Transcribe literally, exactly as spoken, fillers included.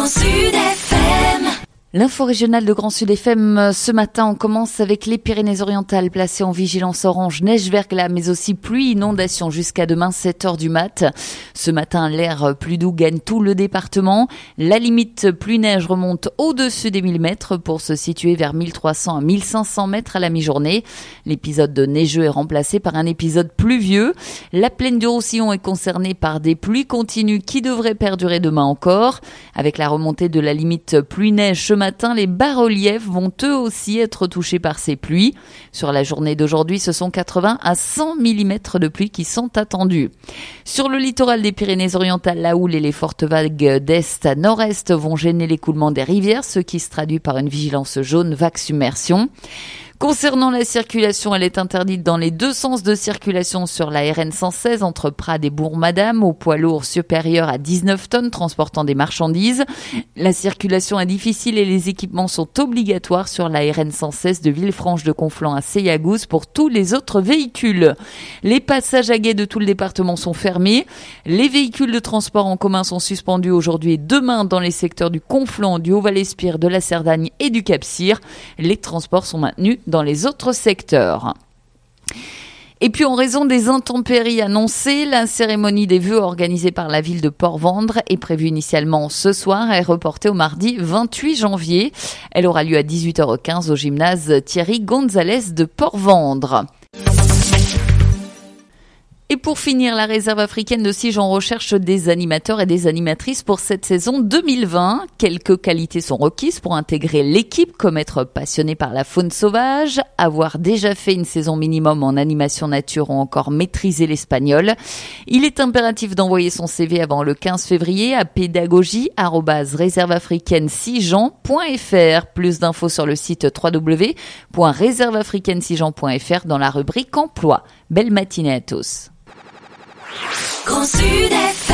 Sud F M. L'info régionale de Grand Sud F M, ce matin, on commence avec les Pyrénées-Orientales placées en vigilance orange, neige, verglas, mais aussi pluie, inondation jusqu'à demain sept heures du mat. Ce matin, l'air plus doux gagne tout le département. La limite pluie-neige remonte au-dessus des mille mètres pour se situer vers mille trois cents à mille cinq cents mètres à la mi-journée. L'épisode neigeux est remplacé par un épisode pluvieux. La plaine du Roussillon est concernée par des pluies continues qui devraient perdurer demain encore. Avec la remontée de la limite pluie-neige ce matin, les bas-reliefs vont eux aussi être touchés par ces pluies. Sur la journée d'aujourd'hui, ce sont quatre-vingts à cent millimètres de pluie qui sont attendus. Sur le littoral des Pyrénées-Orientales, la houle et les fortes vagues d'est à nord-est vont gêner l'écoulement des rivières, ce qui se traduit par une vigilance jaune vague submersion. Concernant la circulation, elle est interdite dans les deux sens de circulation sur la R N cent seize entre Prades et Bourg-Madame, au poids lourd supérieur à dix-neuf tonnes transportant des marchandises. La circulation est difficile et les équipements sont obligatoires sur la R N cent seize de Villefranche-de-Conflans à Seyagouze pour tous les autres véhicules. Les passages à gué de tout le département sont fermés. Les véhicules de transport en commun sont suspendus aujourd'hui et demain dans les secteurs du Conflans, du Haut-Val-Espire, de la Cerdagne et du Cap-Cyr. Les transports sont maintenus dans les autres secteurs. Et puis en raison des intempéries annoncées, la cérémonie des vœux organisée par la ville de Port-Vendre est prévue initialement ce soir et reportée au mardi vingt-huit janvier. Elle aura lieu à dix-huit heures quinze au gymnase Thierry Gonzalez de Port-Vendre. Et pour finir, la réserve africaine de Sigean recherche des animateurs et des animatrices pour cette saison deux mille vingt. Quelques qualités sont requises pour intégrer l'équipe, comme être passionné par la faune sauvage, avoir déjà fait une saison minimum en animation nature ou encore maîtriser l'espagnol. Il est impératif d'envoyer son C V avant le quinze février à pédagogie arobase réserve africaine sigean point f r. Plus d'infos sur le site w w w point réserve africaine sigean point f r dans la rubrique emploi. Belle matinée à tous. Grand Sud F M.